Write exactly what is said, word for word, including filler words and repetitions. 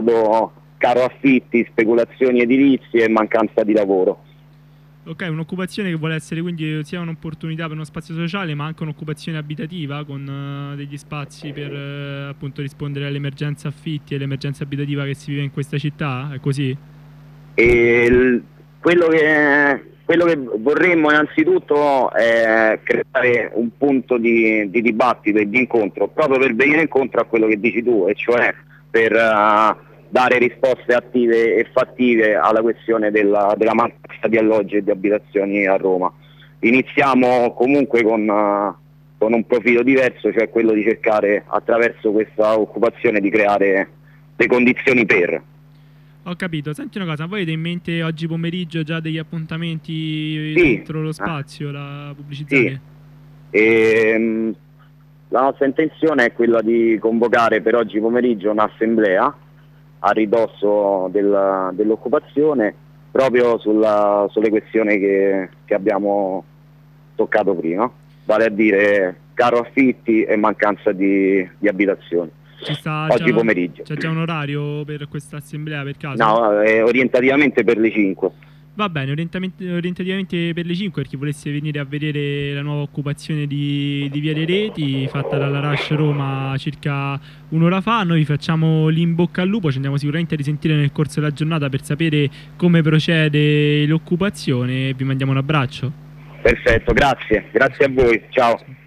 caro affitti, speculazioni edilizie e mancanza di lavoro. Ok, un'occupazione che vuole essere quindi sia un'opportunità per uno spazio sociale, ma anche un'occupazione abitativa con uh, degli spazi per uh, appunto rispondere all'emergenza affitti e l'emergenza abitativa che si vive in questa città, è così? E il, quello, che, quello che vorremmo innanzitutto è creare un punto di, di dibattito e di incontro, proprio per venire incontro a quello che dici tu, e cioè per uh, dare risposte attive e fattive alla questione della, della mancanza di alloggi e di abitazioni a Roma. Iniziamo comunque con, uh, con un profilo diverso, cioè quello di cercare attraverso questa occupazione di creare le condizioni per. Ho capito, senti una cosa, voi avete in mente oggi pomeriggio già degli appuntamenti Sì, dentro lo spazio, la pubblicizzate? sì. E, um, la nostra intenzione è quella di convocare per oggi pomeriggio un'assemblea a ridosso del, dell'occupazione proprio sulla, sulle questioni che, che abbiamo toccato prima, vale a dire caro affitti e mancanza di, di abitazioni. Ci sta Oggi già, pomeriggio. c'è già un orario per questa assemblea per caso? No, è orientativamente per le cinque. Va bene, orientativamente per le cinque, per chi volesse venire a vedere la nuova occupazione di, di Via dei Reti, fatta dalla Rush Roma circa un'ora fa. Noi vi facciamo l'in bocca al lupo, ci andiamo sicuramente a risentire nel corso della giornata per sapere come procede l'occupazione e vi mandiamo un abbraccio. Perfetto, grazie, grazie a voi, ciao.